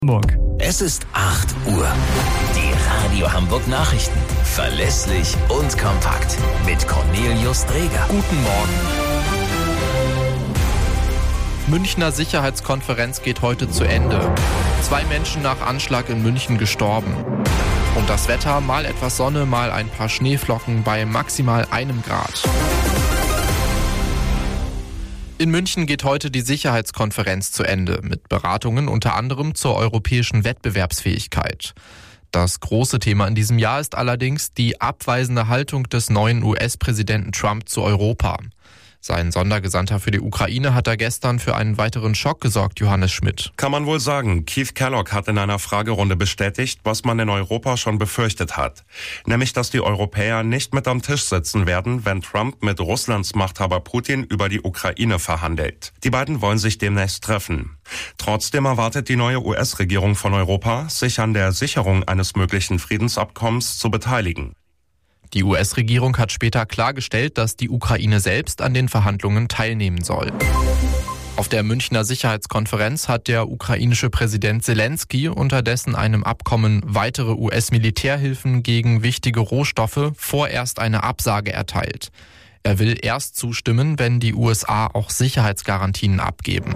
Hamburg. Es ist 8 Uhr. Die Radio Hamburg Nachrichten. Verlässlich und kompakt. Mit Cornelius Dreger. Guten Morgen. Münchner Sicherheitskonferenz geht heute zu Ende. 2 Menschen nach Anschlag in München gestorben. Und das Wetter, mal etwas Sonne, mal ein paar Schneeflocken bei maximal 1 Grad. In München geht heute die Sicherheitskonferenz zu Ende, mit Beratungen unter anderem zur europäischen Wettbewerbsfähigkeit. Das große Thema in diesem Jahr ist allerdings die abweisende Haltung des neuen US-Präsidenten Trump zu Europa. Sein Sondergesandter für die Ukraine hat da gestern für einen weiteren Schock gesorgt, Johannes Schmidt. Kann man wohl sagen. Keith Kellogg hat in einer Fragerunde bestätigt, was man in Europa schon befürchtet hat. Nämlich, dass die Europäer nicht mit am Tisch sitzen werden, wenn Trump mit Russlands Machthaber Putin über die Ukraine verhandelt. Die beiden wollen sich demnächst treffen. Trotzdem erwartet die neue US-Regierung von Europa, sich an der Sicherung eines möglichen Friedensabkommens zu beteiligen. Die US-Regierung hat später klargestellt, dass die Ukraine selbst an den Verhandlungen teilnehmen soll. Auf der Münchner Sicherheitskonferenz hat der ukrainische Präsident Zelensky unterdessen einem Abkommen weitere US-Militärhilfen gegen wichtige Rohstoffe vorerst eine Absage erteilt. Er will erst zustimmen, wenn die USA auch Sicherheitsgarantien abgeben.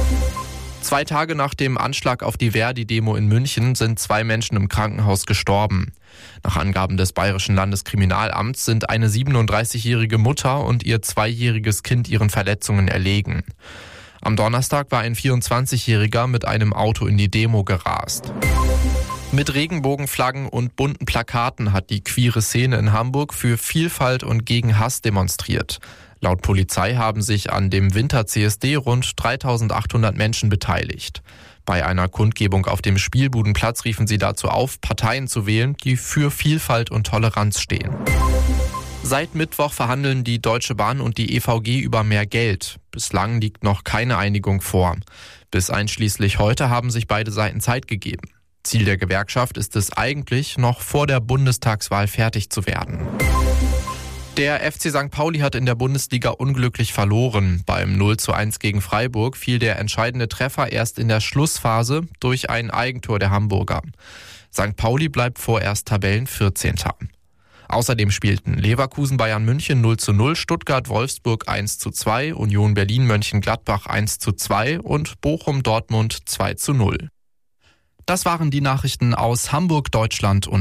2 Tage nach dem Anschlag auf die Verdi-Demo in München sind 2 Menschen im Krankenhaus gestorben. Nach Angaben des Bayerischen Landeskriminalamts sind eine 37-jährige Mutter und ihr 2-jähriges Kind ihren Verletzungen erlegen. Am Donnerstag war ein 24-Jähriger mit einem Auto in die Demo gerast. Mit Regenbogenflaggen und bunten Plakaten hat die queere Szene in Hamburg für Vielfalt und gegen Hass demonstriert. Laut Polizei haben sich an dem Winter-CSD rund 3.800 Menschen beteiligt. Bei einer Kundgebung auf dem Spielbudenplatz riefen sie dazu auf, Parteien zu wählen, die für Vielfalt und Toleranz stehen. Seit Mittwoch verhandeln die Deutsche Bahn und die EVG über mehr Geld. Bislang liegt noch keine Einigung vor. Bis einschließlich heute haben sich beide Seiten Zeit gegeben. Ziel der Gewerkschaft ist es eigentlich, noch vor der Bundestagswahl fertig zu werden. Der FC St. Pauli hat in der Bundesliga unglücklich verloren. Beim 0:1 gegen Freiburg fiel der entscheidende Treffer erst in der Schlussphase durch ein Eigentor der Hamburger. St. Pauli bleibt vorerst Tabellen-14. Außerdem spielten Leverkusen Bayern München 0:0, Stuttgart Wolfsburg 1:2, Union Berlin Mönchengladbach 1:2 und Bochum Dortmund 2:0. Das waren die Nachrichten aus Hamburg, Deutschland und